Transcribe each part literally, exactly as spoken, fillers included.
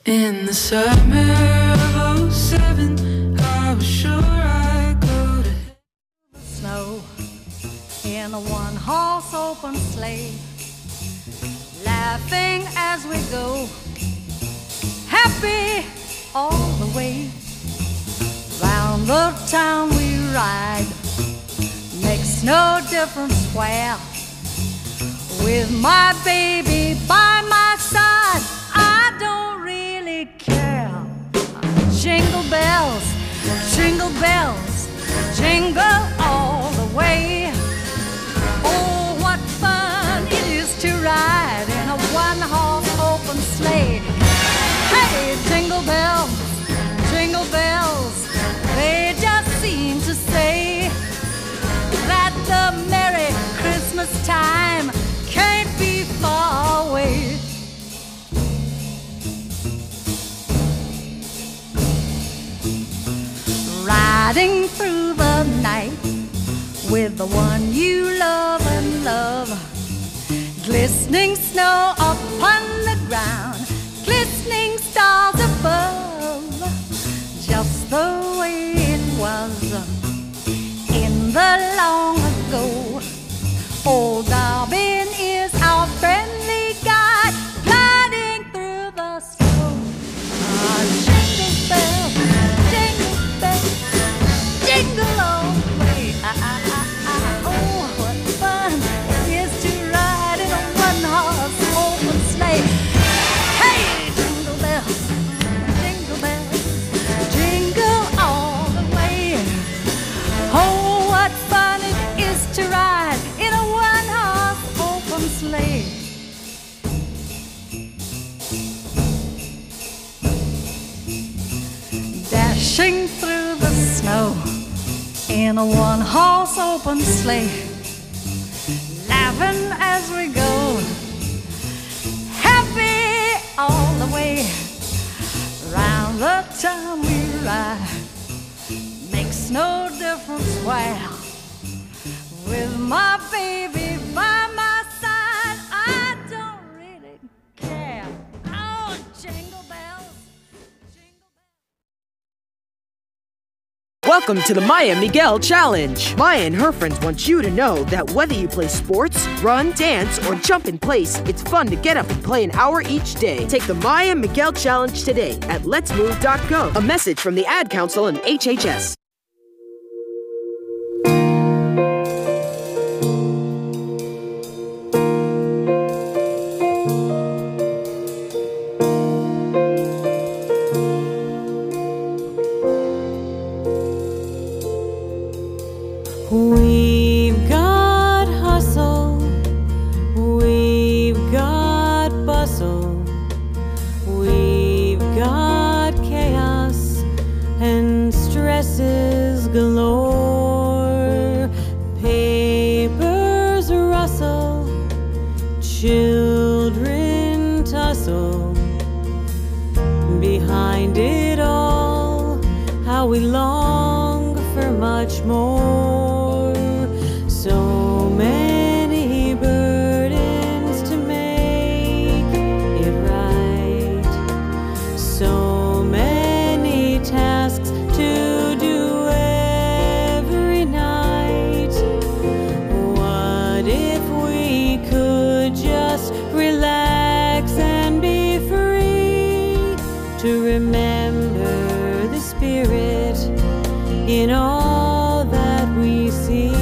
In the summer of oh seven, I was sure I'd go to the snow in a one-horse open sleigh, laughing as we go, happy all the way. Round the town we ride, makes no difference where. With my baby by my side, I don't really care. Jingle bells, jingle bells, jingle all the way. Oh, what fun it is to ride in a one-horse open sleigh. Hey, jingle bells, jingle bells, they just seem to say that the Merry Christmas time can't be far away. Riding through the night with the one you love and love, glistening snow upon the ground, glistening stars above, just the way it was in the long ago. Old Darwin is our friendly guide, gliding through the snow. Ah, jingle bells, jingle bells, jingle all the way. Ah, ah, ah, ah. Oh, what fun it is to ride in a one-horse open sleigh. Hey, jingle bells, jingle bells, jingle all the way. Oh, what fun it is to ride in a one-horse open sleigh. Dashing through the snow in a one-horse open sleigh, laughing as we go, happy all the way. Round the town we ride, makes no difference where. With my baby by my side, I don't really care. Oh, jingle bells, jingle bells. Welcome to the Maya Miguel Challenge. Maya and her friends want you to know that whether you play sports, run, dance, or jump in place, it's fun to get up and play an hour each day. Take the Maya Miguel Challenge today at lets move dot gov. A message from the Ad Council and H H S. We've got hustle, we've got bustle, we've got chaos and stresses galore. Papers rustle, children tussle. Behind it all, how we long for much more. So many burdens to make it right, so many tasks to do every night. What if we could just relax and be free to remember the spirit in all that we see?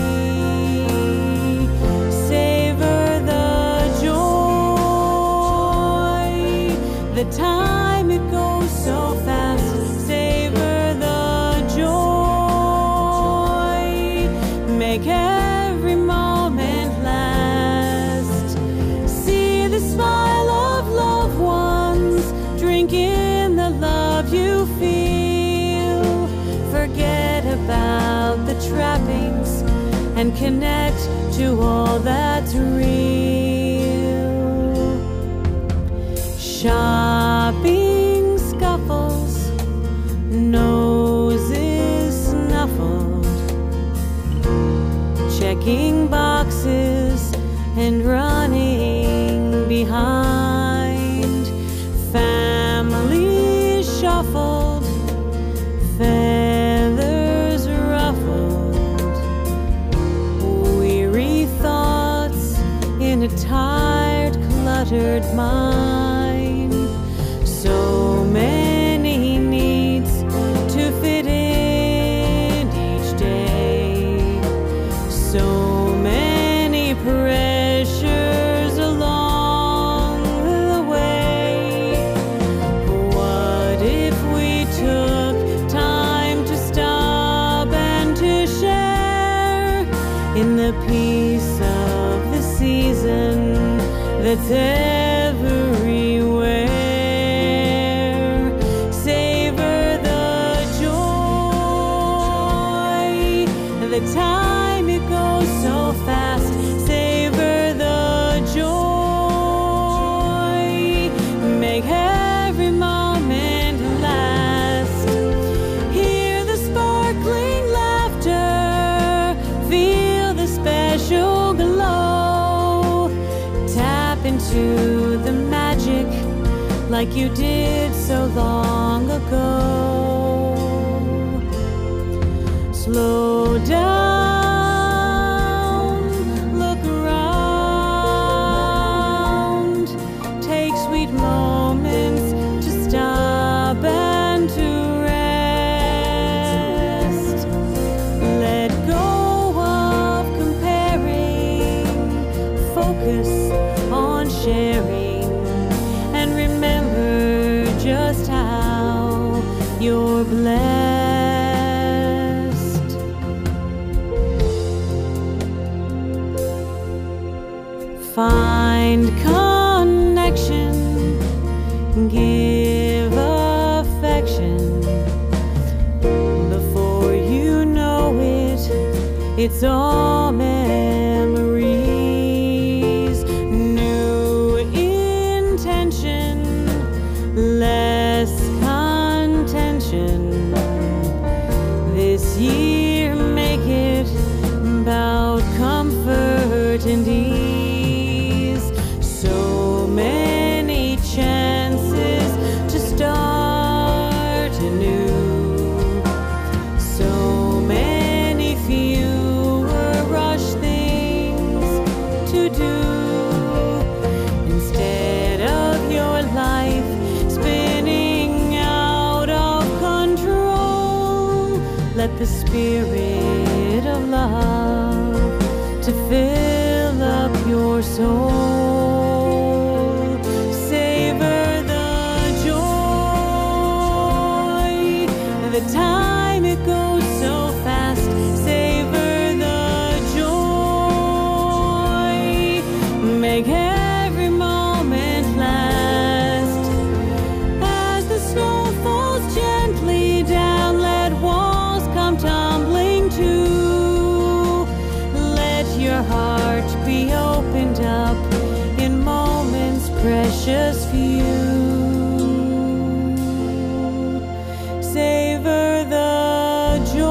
The time it goes so fast, savor the joy, make every moment last. See the smile of loved ones, drink in the love you feel. Forget about the trappings and connect to all that's real. Shopping scuffles, noses snuffled, checking boxes and running behind. Family a piece of the season that's everywhere. Savor the joy, the time it goes so fast. Savor the joy, make every moment last. Hear the sparkling laughter, feel the special glow. Tap into the magic like you did so long ago. Slow down, look around, take sweet moments to stop and to rest. Let go of comparing, focus on sharing, and remember just how you're blessed. Find connection, give affection. Before you know it, it's all memories. New intention, less contention. This year, make it about comfort and ease. So many chances to start anew. So many fewer rush things to do. Instead of your life spinning out of control, let the spirit of love to fill up your soul. Savor the joy, the time it goes so fast. Savor the joy, make every moment last. As the snow falls gently down, let walls come tumbling too. Let your heart be opened up in moments precious few. Savor the joy.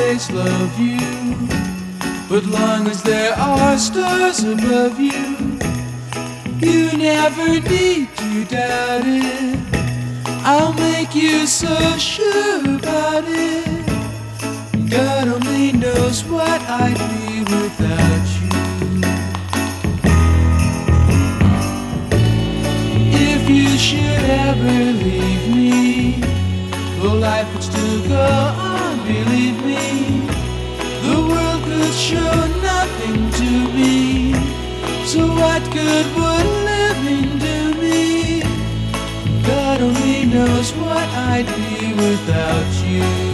always love you, but long as there are stars above you, you never need to doubt it. I'll make you so sure about it. God only knows what I'd be without you. If you should ever leave me, well, life would still go on, believe me. The world could show nothing to me, so what good would living do me? God only knows what I'd be without you.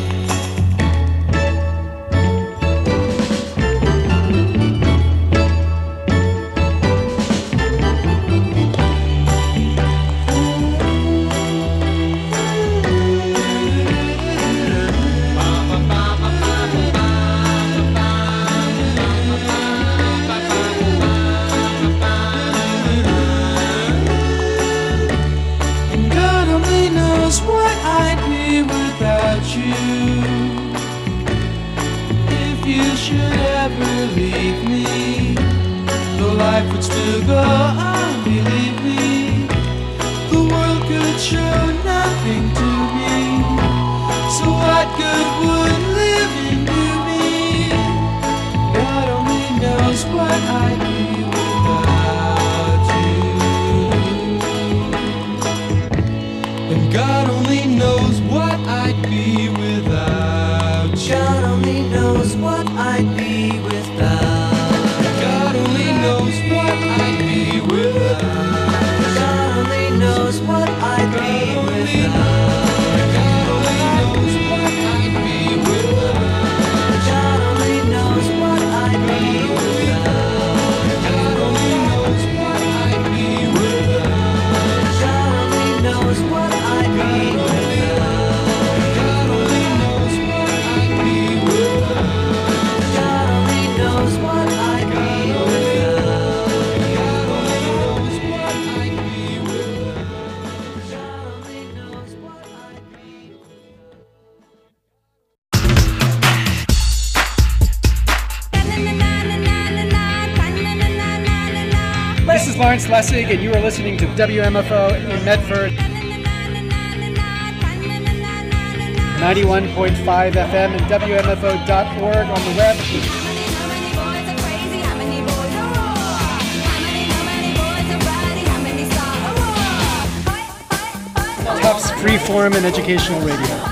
Leave me, the life would still go on, believe me. The world could show nothing to me, so what good would living do me? God only knows what I'd be without you, and God only knows what I'd be without you. God only knows what I'd be without. God only knows what I'd be without. God only knows what I'd be without. God only knows what I'd be without. God only knows what I'd be without. God only knows what I'd be without. God only knows what I'd be without. God only knows what I'd be without. God only knows what I'd be This is Lawrence Lessig, and you are listening to W M F O in Medford. ninety-one point five F M and W M F O dot org on the web. Tufts Freeform and Educational Radio.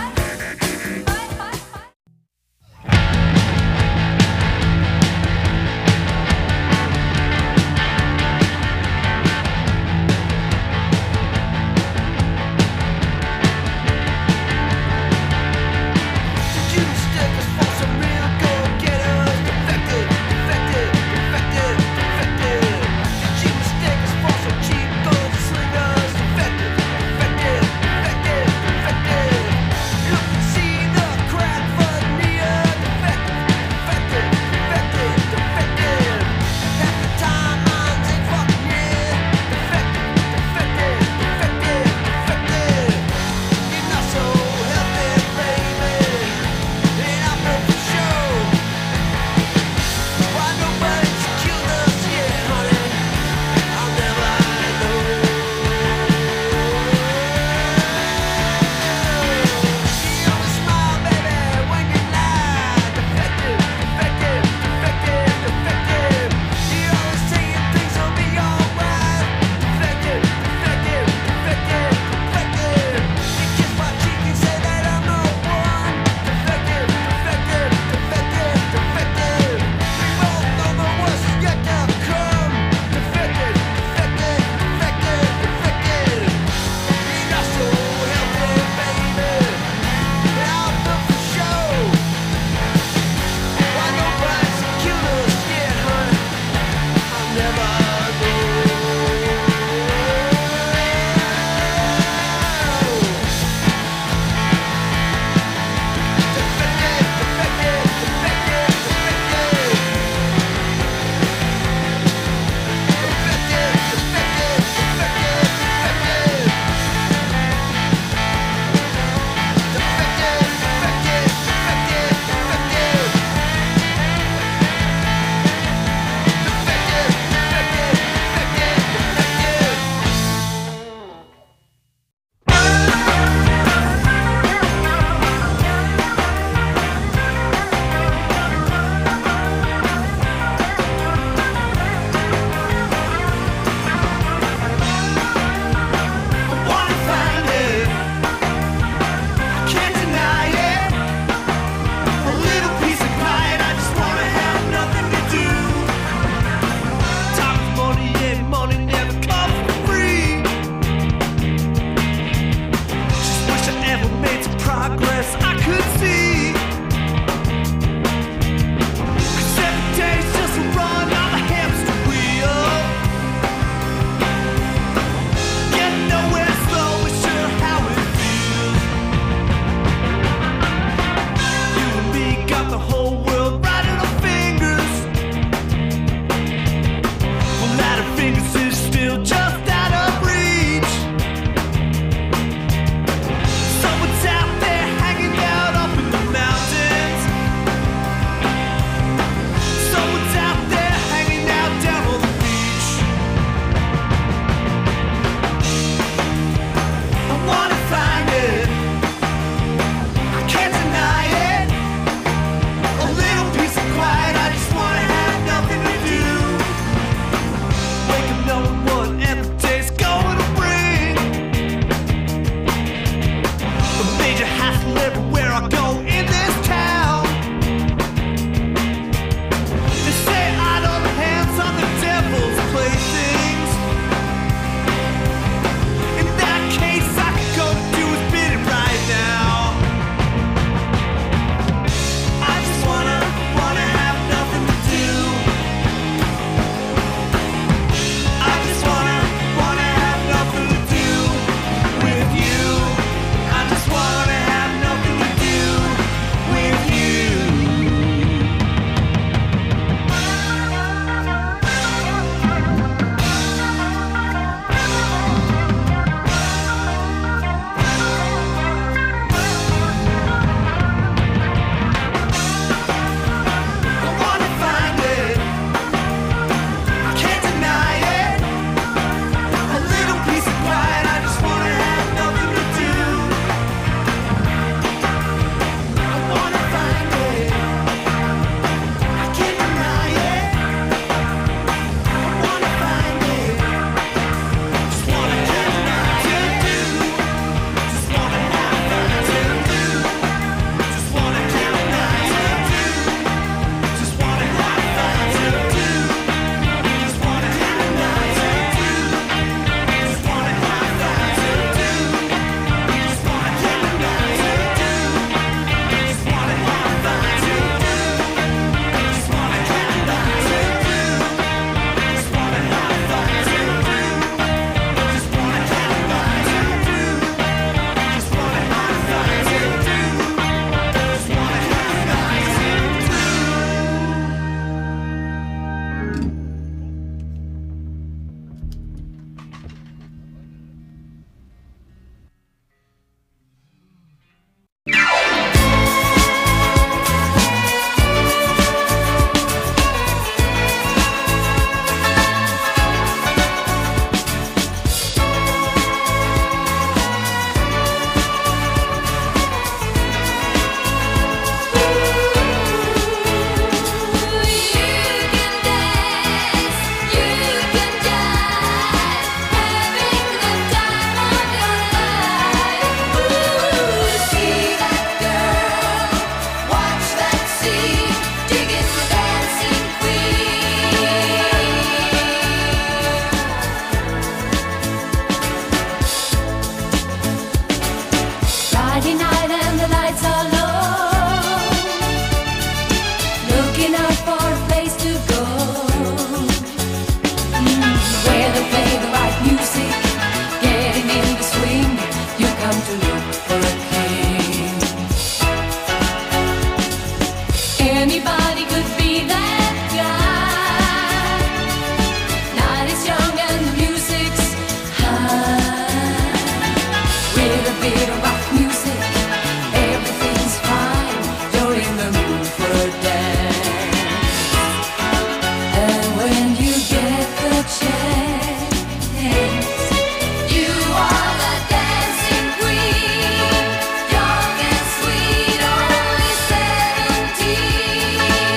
anybody could be that guy. Night is young and the music's high. With a bit of rock music, everything's fine. You're in the mood for a dance. And when you get the chance, you are the dancing queen. Young and sweet, only seventeen.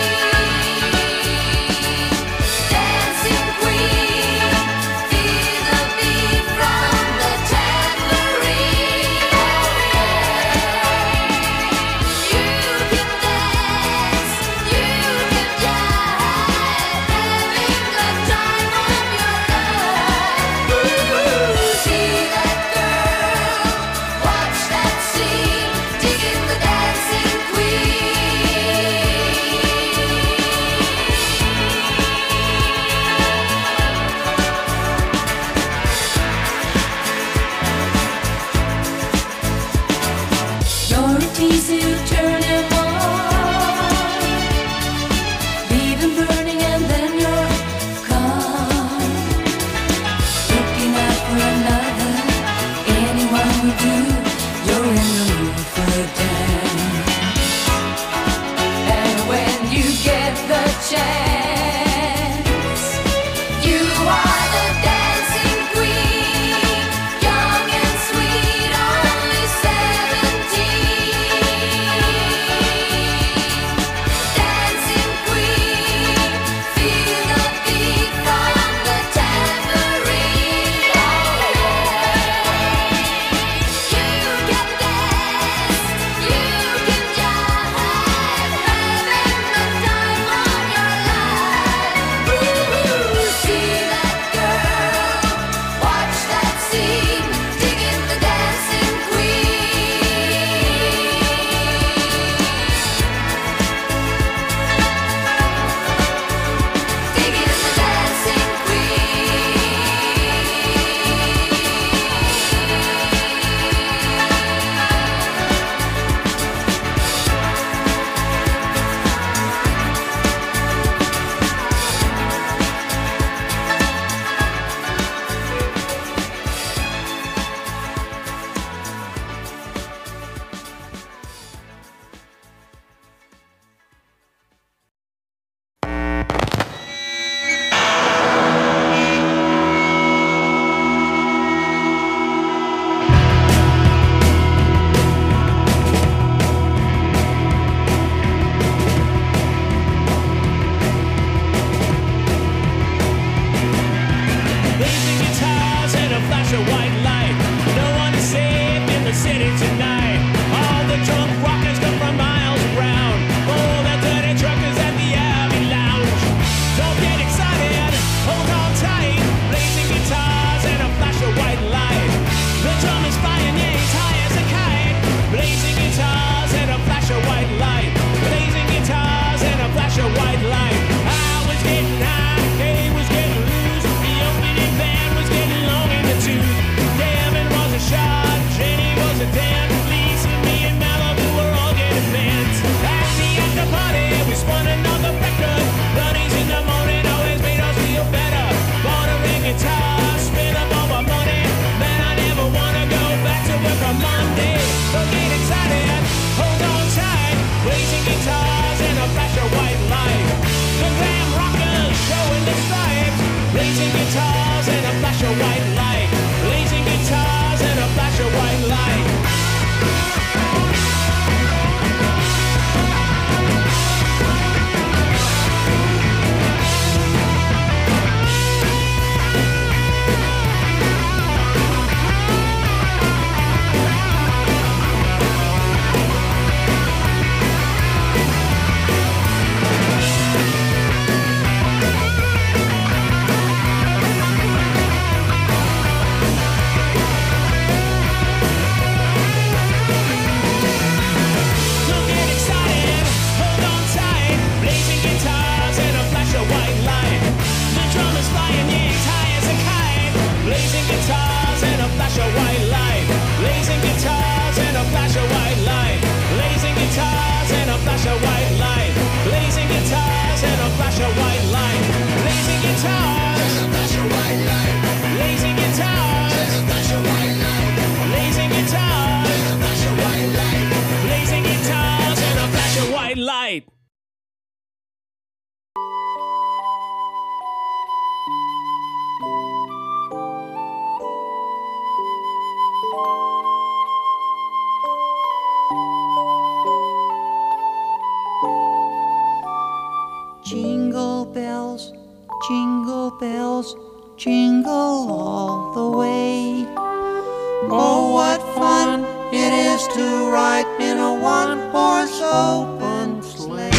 Jingle bells, jingle bells, jingle all the way. Oh, what fun it is to ride in a one-horse open sleigh.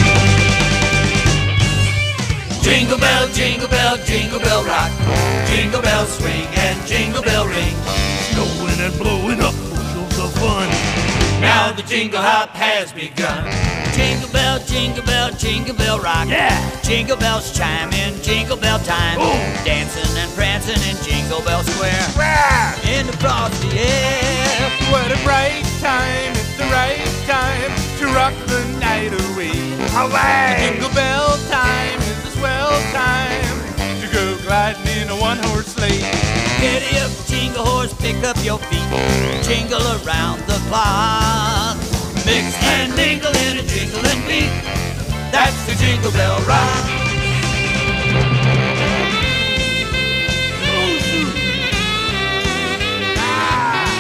Jingle bell, jingle bell, jingle bell rock. Jingle bell swing and jingle bell ring. Snowing and blowing up bushels of fun. Now the jingle hop has begun. Jingle bell, jingle bell, jingle bell rock. Yeah! Jingle bells chime in jingle bell time. Ooh. Dancing and prancing in Jingle Bell Square. Wow. In the frosty air. What a bright time, it's the right time to rock the night away. Alright! Jingle bell time is the swell time to go gliding in a one-horse sleigh. Giddy up, jingle horse, pick up your feet. Jingle around the clock. Mix and mingle in a jingling beat. That's the Jingle Bell Rock. Ah.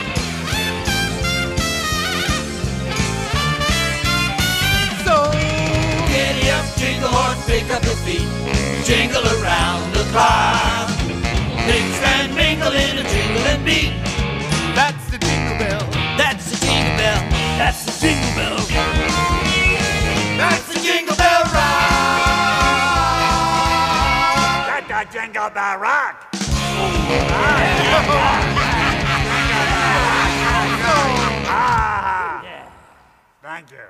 So giddy up, jingle horse, pick up your feet. Jingle around the clock. Mix and mingle in a jingling beat. That's the jingle bell. That's the jingle bell. That's the jingle bell. That's the Jingle Bell Rock. That's the Jingle Bell Rock. Thank you.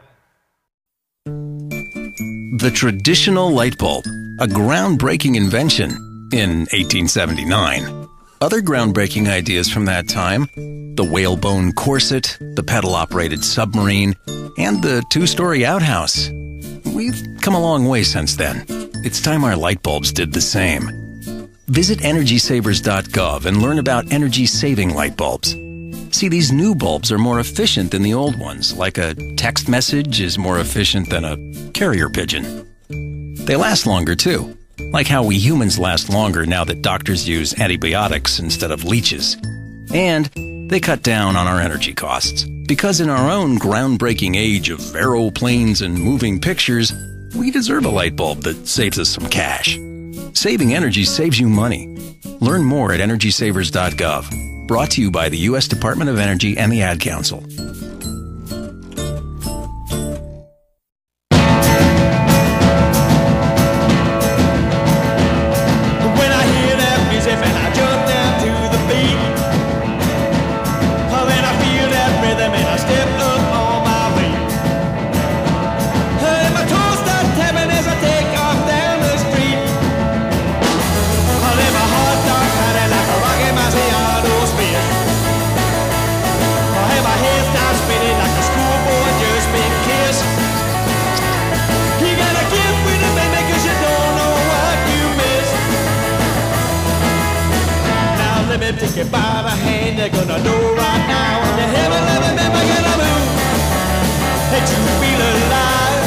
The traditional light bulb, a groundbreaking invention in eighteen seventy-nine. Other groundbreaking ideas from that time: the whalebone corset, the pedal-operated submarine, and the two-story outhouse. We've come a long way since then. It's time our light bulbs did the same. Visit energy savers dot gov and learn about energy-saving light bulbs. See, these new bulbs are more efficient than the old ones, like a text message is more efficient than a carrier pigeon. They last longer, too, like how we humans last longer now that doctors use antibiotics instead of leeches. And they cut down on our energy costs, because in our own groundbreaking age of aeroplanes and moving pictures, we deserve a light bulb that saves us some cash. Saving energy saves you money. Learn more at energy savers dot gov. Brought to you by the U S Department of Energy and the Ad Council. Take you by the hand, they're gonna know right now. And the heaven loving men are gonna move. That you feel alive.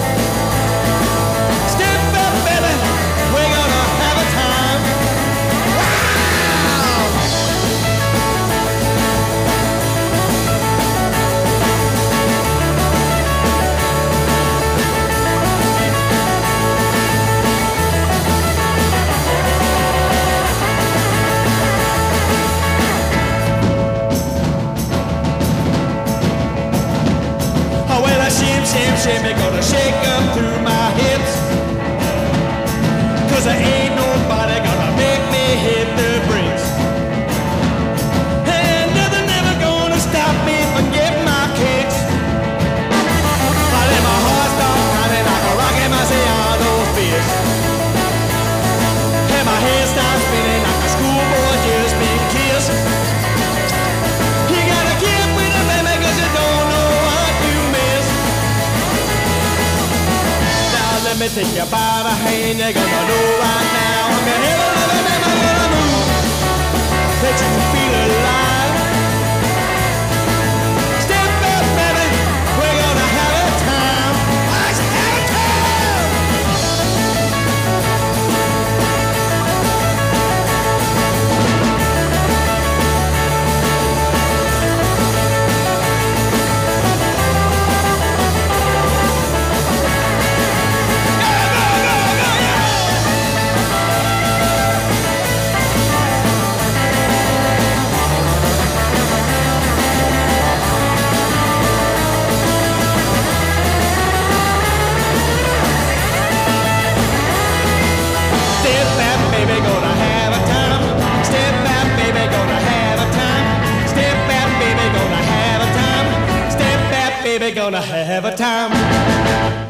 Step up, baby, we're gonna have a time. Shim, shim, they're gonna shake up through my hips. Cause there ain't nobody gonna make me hit the brakes. And nothing ever gonna stop me from getting my kicks. I let my heart start pounding like a rocket, I say all those fears. And my head starts spinning like a schoolboy just been kissed. You gotta get with it, baby, cause you don't know what you miss. Let me take you by the hand, you're gonna know right now. I'm gonna hear the man, I'm gonna move. That you feel alive. Step up, baby, we're gonna have a time. Let's have a time. Go, go, go! gonna have a time.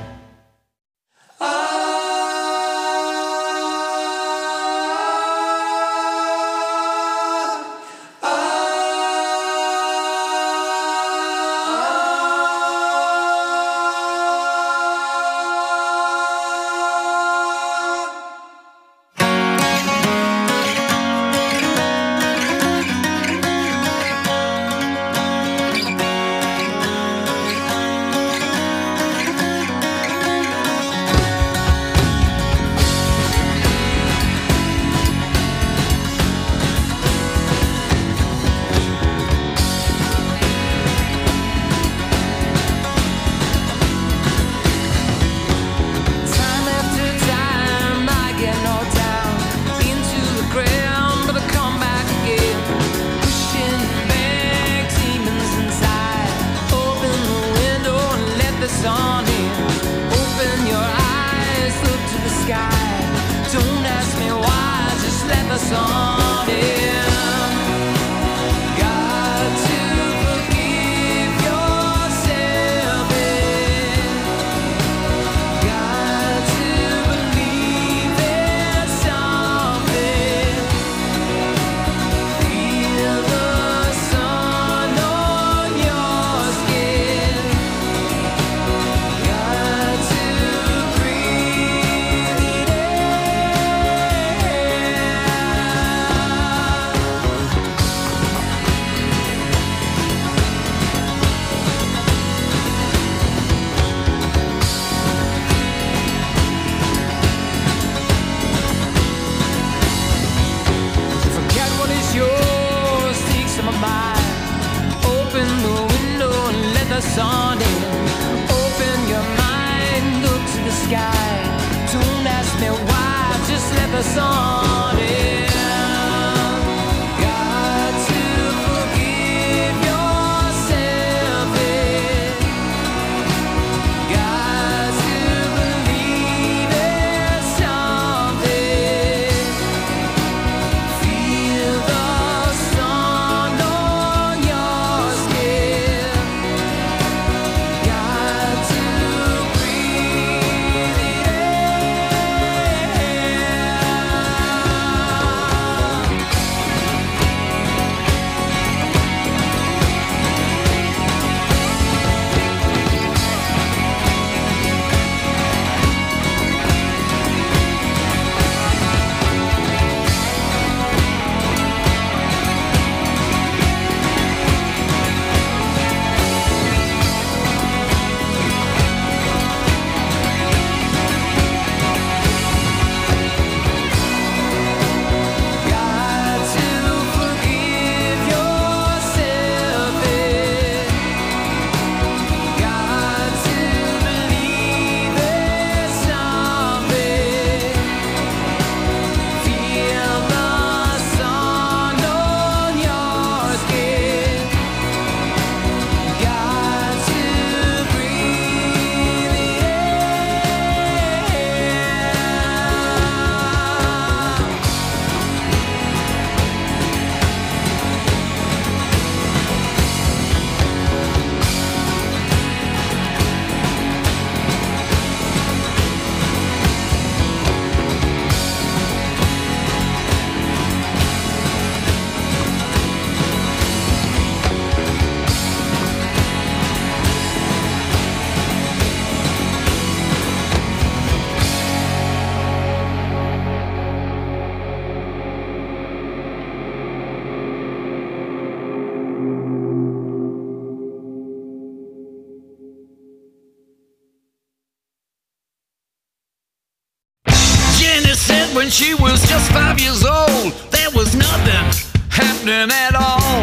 When she was just five years old, there was nothing happening at all.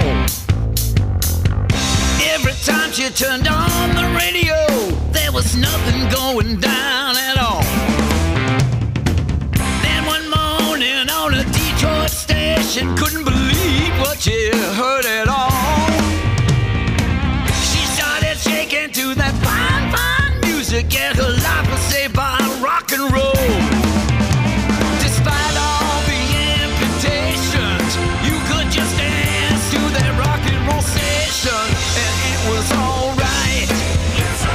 Every time she turned on the radio, there was nothing going down at all. Then one morning on a Detroit station, couldn't believe what she heard at all. She started shaking to that fine, fine music, and her life was saved by rock and roll. Just dance to that rock and roll station, and it was alright. Yes,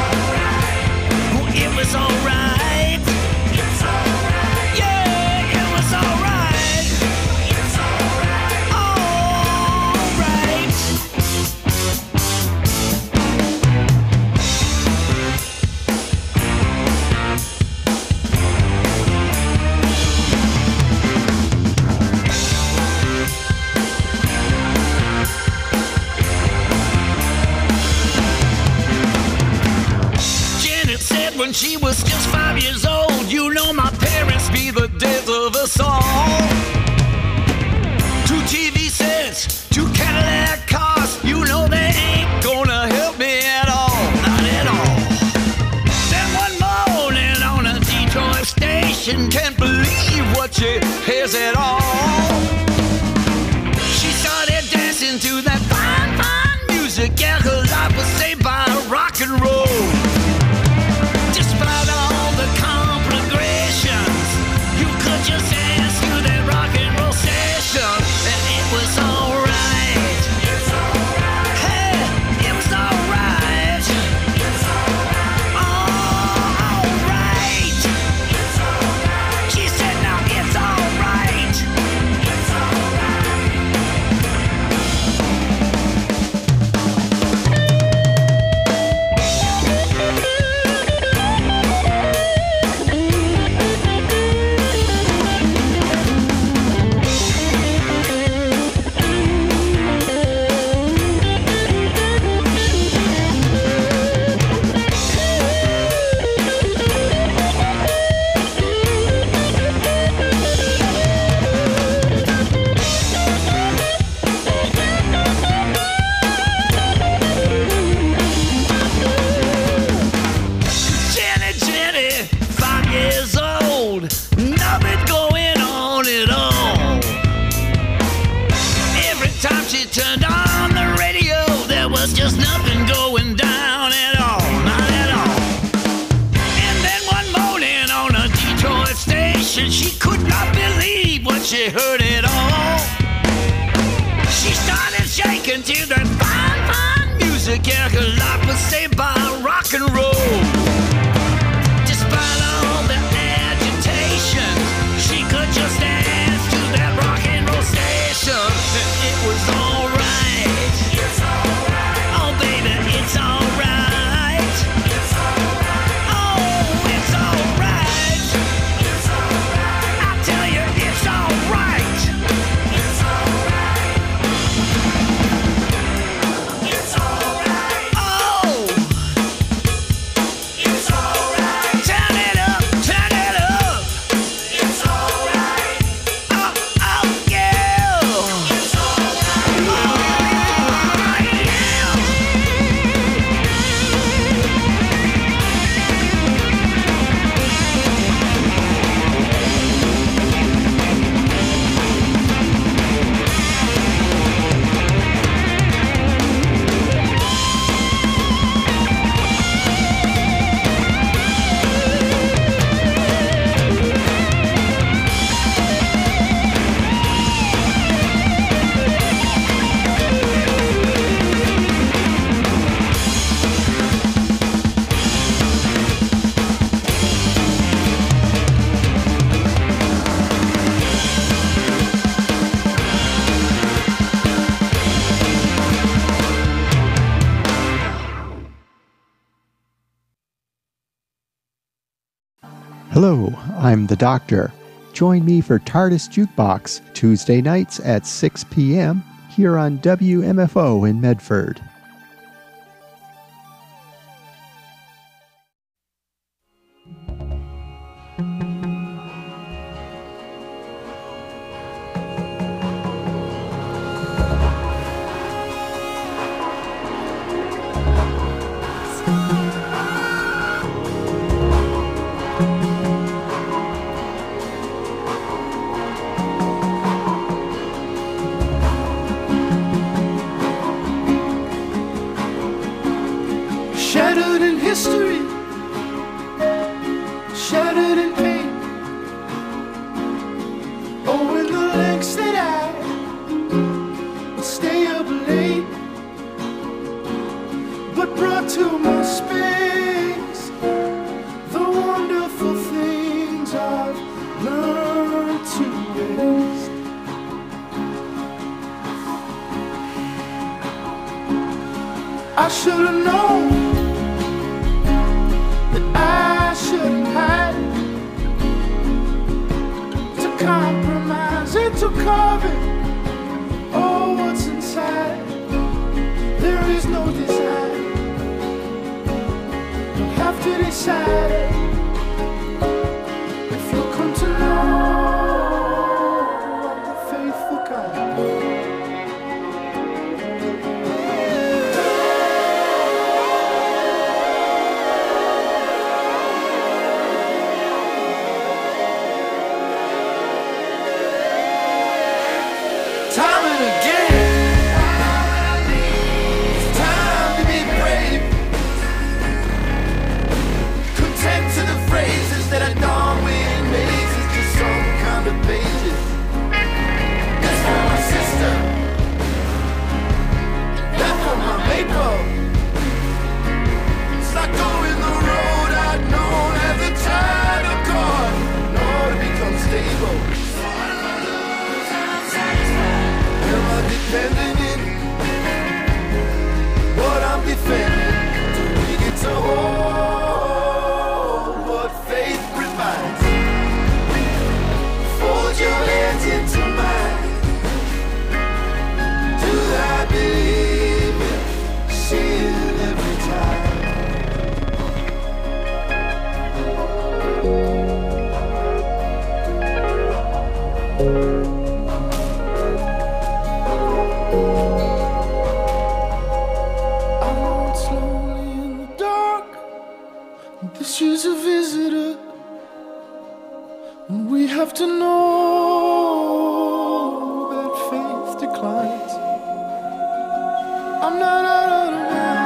station, can't believe what she hears at all. She started dancing to that fine, fine music. Yeah, her life was saved by rock and roll. Despite all the conflagrations, you could just dance to that rock and roll station, and it was alright. Hey, it was alright. Oh, alright. She said, now it's alright. It's Jenny, Jenny, five years old, nothing going on at all. Every time she turned on the radio, there was just nothing going down at all, not at all. And then one morning on a Detroit station, she could not believe what she heard at all. She started shaking to that fine, fine music. Yeah, her life was saved by rock and roll. Despite all the agitation, she could just dance to that rock and roll station, and it was alright. Oh, baby, it's alright. Oh, it's alright. I tell you, it's alright. It's alright. Oh, it's alright. Turn it up, turn it up. It's alright. Oh, oh, yeah. It's alright. Oh, yeah. Hello, I'm the Doctor. Join me for TARDIS Jukebox Tuesday nights at six p.m. here on W M F O in Medford. Shattered in history, shattered in pain. Oh, in the lengths that I would stay up late, but brought to my space the wonderful things I've learned to waste. I should have known I shouldn't hide, to compromise and to carve it. Oh, what's inside? There is no desire. You'll have to decide if you'll come to know I'm a faithful God. We have to know that faith declines. I'm not out of the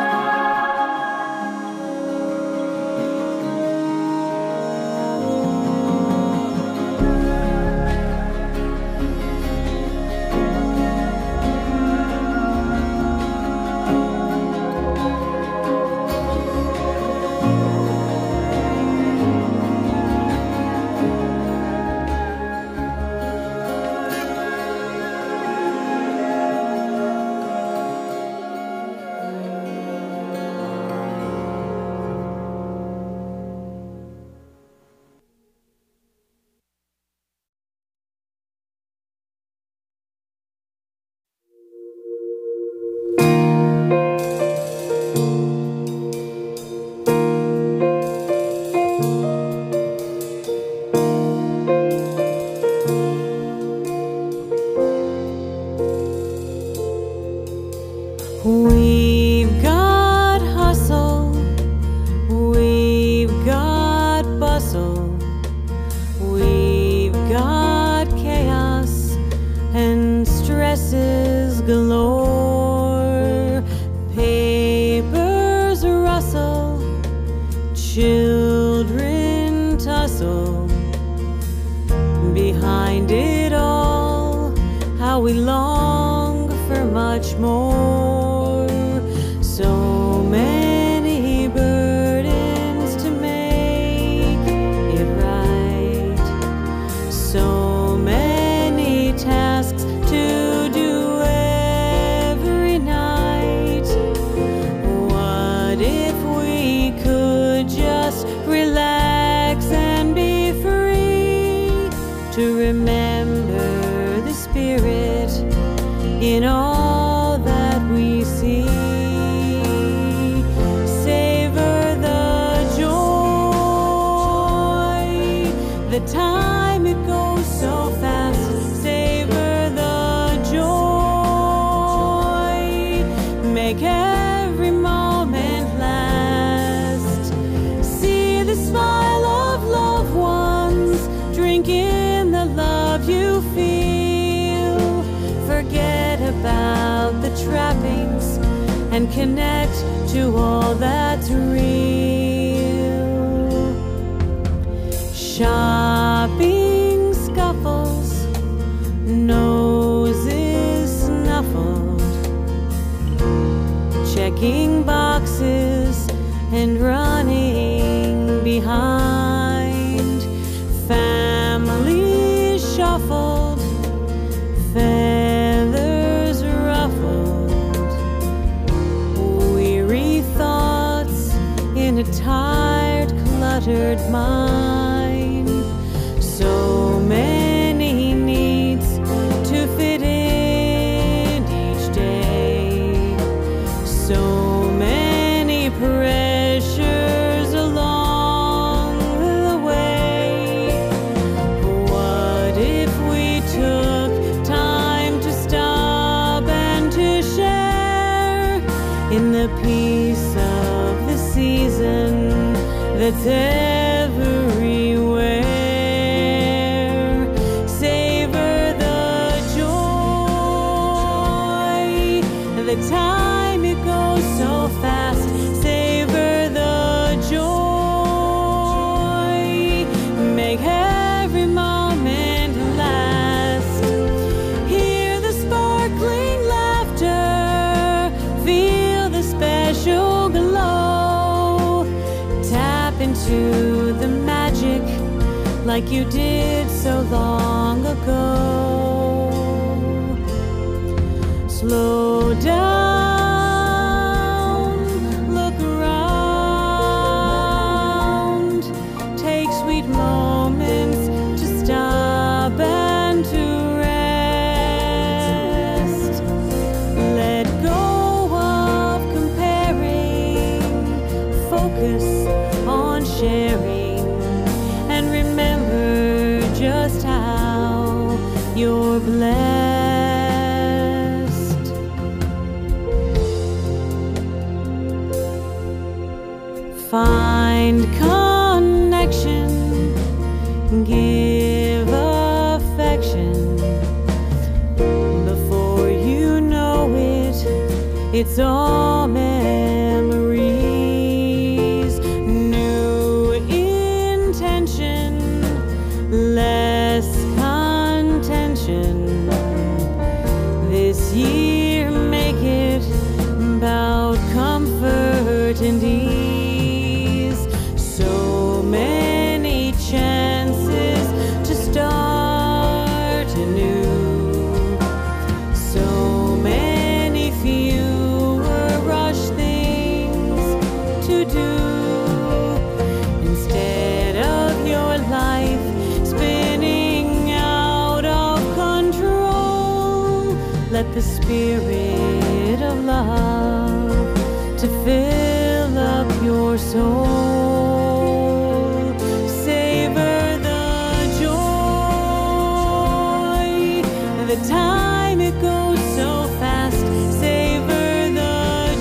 We've got hustle, we've got bustle, we've got chaos and stresses galore. Papers rustle, children tussle. Behind it all, how we long for much more. So many burdens to make it right. So many tasks to do every night. What if we could just relax and be free to remember the spirit in all that we see? Savor the joy, the time it goes so fast. Savor the joy, make every moment last. See the smile of loved ones, drink in the love you feel. Forget about the trappings and connect to all that's real. Shopping scuffles, noses snuffled, checking boxes and running behind. Families shuffled, feathers ruffled, weary thoughts in a tired, cluttered mind. So many needs to fit in each day. So many pressures along the way. What if we took time to stop and to share in the peace of the season that's everywhere? Savor the joy, the time it goes so fast. Savor the joy, make every moment last. Hear the sparkling laughter, feel the special glow. Tap into the magic like you did so long ago. Slow down, look around, take sweet moments to stop and to rest. Let go of comparing, focus on sharing, and remember just how you're blessed. Find connection, give it's all memories. New intention, less contention. This year make it about comfort and ease. So many chances to start anew. So many fewer rush things to do. Instead of your life spinning out of control, let the spirit of love to fill up your soul. Savor the joy. The time it goes so fast. Savor the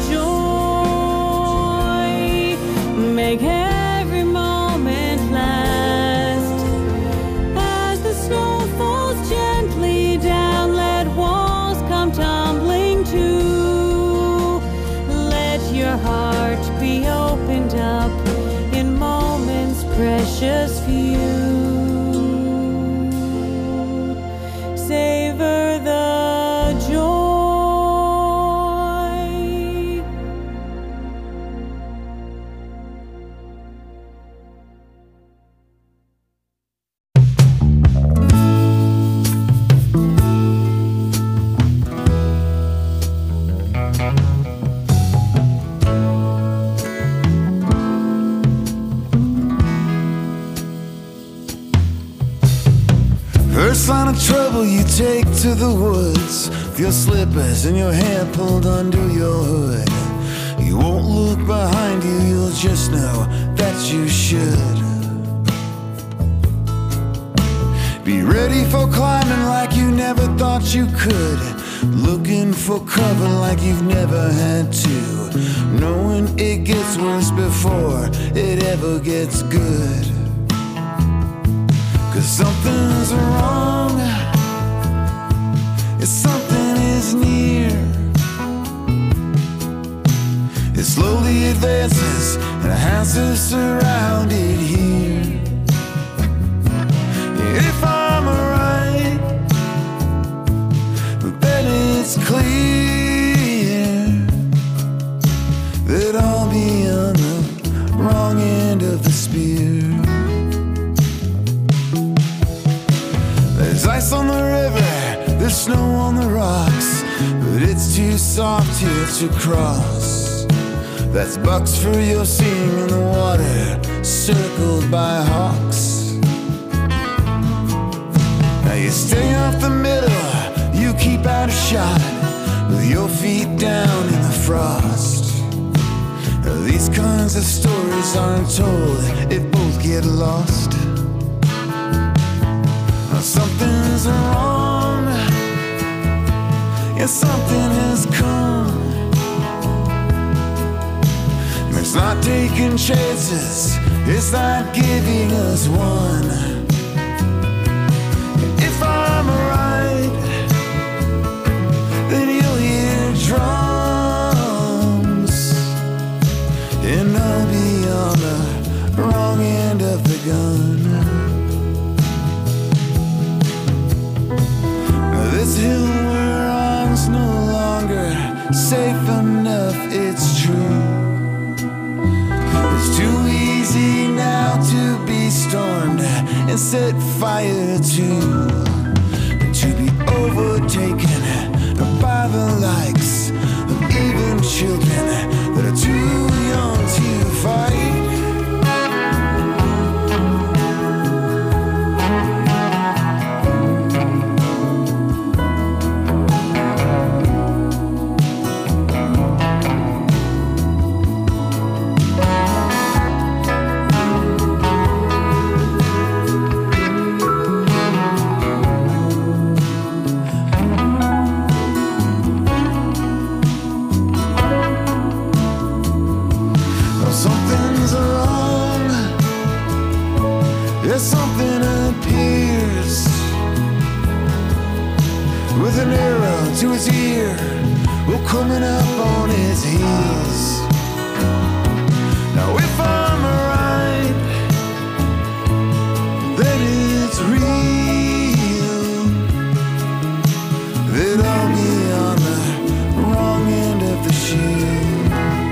joy. Make every moment last. As the snow falls gently down, let walls come tumbling to. Let your heart be opened up in moments precious few. Savor the joy. First sign of trouble you take to the woods, with your slippers and your hair pulled under your hood. You won't look behind you, you'll just know that you should. Be ready for climbing like you never thought you could. Looking for cover like you've never had to. Knowing it gets worse before it ever gets good. Cause something's wrong, if something is near. It slowly advances and has us surrounded here. If I'm right, then it's clear that I'll be on the wrong end of the spear. There's ice on the river, there's snow on the rocks, but it's too soft here to cross. That's bucks for your seeing in the water, circled by hawks. Now you stay off the middle, you keep out of shot, with your feet down in the frost. Now these kinds of stories aren't told if both get lost. Something's wrong, yeah, something has come. It's not taking chances, it's not giving us one. If I'm right, then you'll hear drums, and I'll be on the wrong end of the gun. This hill we're on's no longer safe enough, it's true. It's too easy now to be stormed and set fire to. To be overtaken by the likes of even children that are too young to fight. With an arrow to his ear, oh, coming up on its heels. Now if I'm right, that it's real, that I'll be on the wrong end of the shield.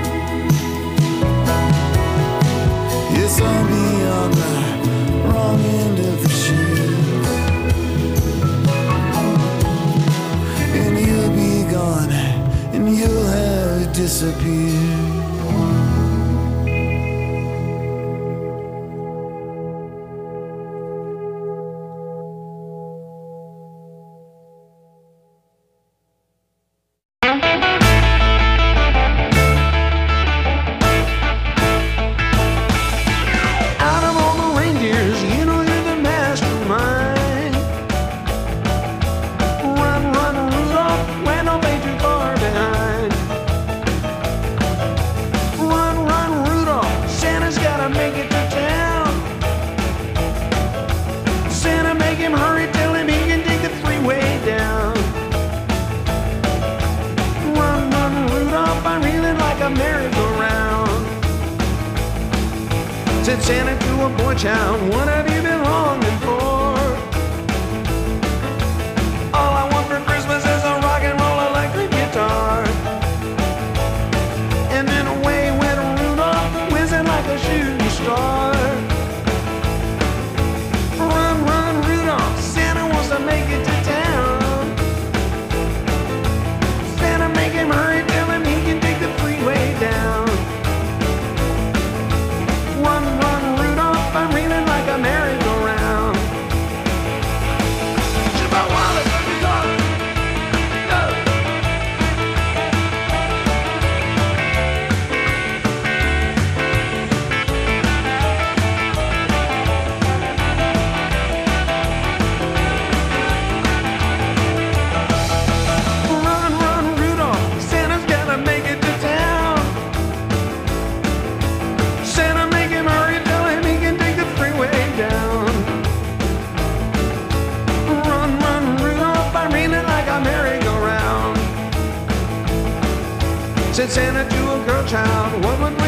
Yes, I'll be on the wrong end of the shield. And you'll be gone, and you'll have disappeared. Said Santa to a boy child, what have you been longing for? All I want for Christmas is a rock and roll electric guitar. And then away went Rudolph, whizzing like a shooting star. Run, run, Rudolph, Santa wants to make it to town. Santa, make him hurry, tell him he can take the freeway down. Run, run, Rudolph, I'm reeling like a merry-go-round. Chippewa, let me go. Go. Run, run, Rudolph, Santa's gotta make it to town. Santa, make him hurry, tell him he can take the freeway down. Run, run, Rudolph, I'm reeling like a merry-go-round. Said Santa to a girl child, what would